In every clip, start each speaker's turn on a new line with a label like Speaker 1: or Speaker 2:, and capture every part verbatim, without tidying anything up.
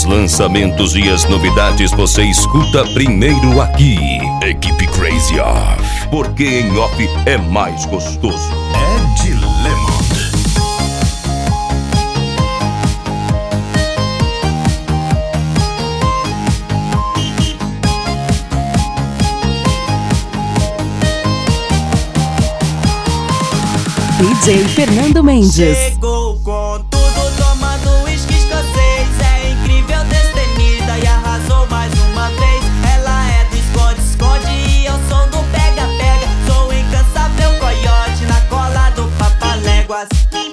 Speaker 1: lançamentos e as novidades você escuta primeiro aqui. Equipe Crazy Off, porque em off é mais gostoso.
Speaker 2: Ed Lemon.
Speaker 3: D J Fernando Mendes.
Speaker 4: Chegou com tudo, tomando uísque escocês. É incrível, destemida e arrasou mais uma vez. Ela é do esconde-esconde e eu sou do pega-pega. Sou incansável coiote na cola do Papaléguas.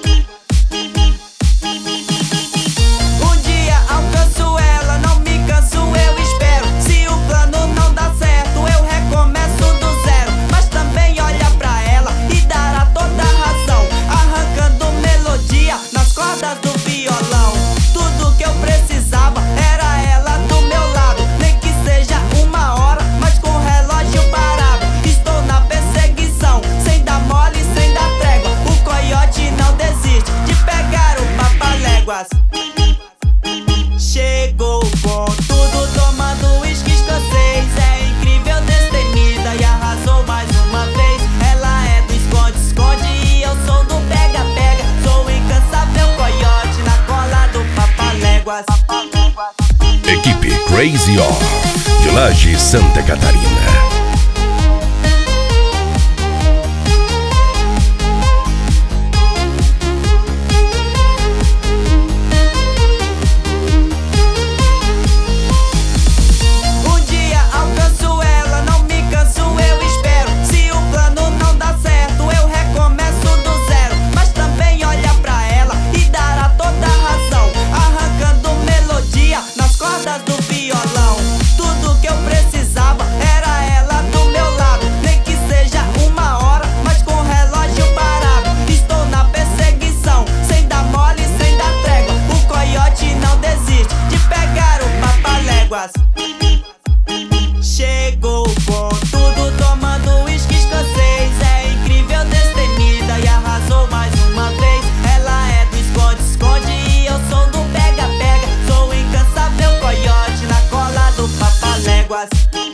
Speaker 4: Um dia alcanço ela, não me canso, eu espero. Se o plano não dá certo, eu recomeço do zero. Mas também olha pra ela e dará toda a razão, arrancando melodia nas cordas do violão. Tudo que eu precisava era ela do meu lado, nem que seja uma hora, mas com o relógio parado. Estou na perseguição, sem dar mole, sem dar trégua. O coiote não desiste de pegar o Papaléguas. Chegou com tudo, tomando uísque escocês. É incrível, destemida e arrasou mais uma vez. Ela é do esconde-esconde e eu sou do pega-pega. Sou incansável coiote na cola do Papaléguas.
Speaker 1: Equipe Crazy Off, de Laje, Santa Catarina.
Speaker 4: Um dia alcanço ela, não me canso, eu espero. Se o plano não dá certo, eu recomeço do zero. Mas também olha pra ela e dará toda a razão, arrancando melodia nas cordas do violão. Tudo que eu precisava era ela do meu lado, nem que seja uma hora, mas com o relógio parado. Estou na perseguição, sem dar mole, sem dar trégua. O coiote não desiste de pegar o Papaléguas. Chegou com tudo, tomando uísque escocês. É incrível, destemida e arrasou mais uma vez. Ela é do esconde-esconde e eu sou do pega-pega. Sou incansável coiote na cola do Papaléguas.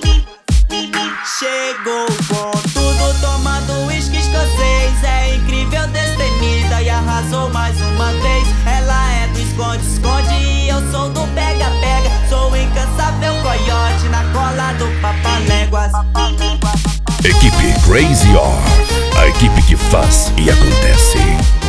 Speaker 4: Chegou com tudo, tomando uísque escocês. É incrível, destemida e arrasou mais uma vez. Ela é do esconde-esconde e eu sou do pega-pega. Sou incansável coiote na cola do Papaléguas.
Speaker 1: Equipe Crazy Off, a equipe que faz e acontece.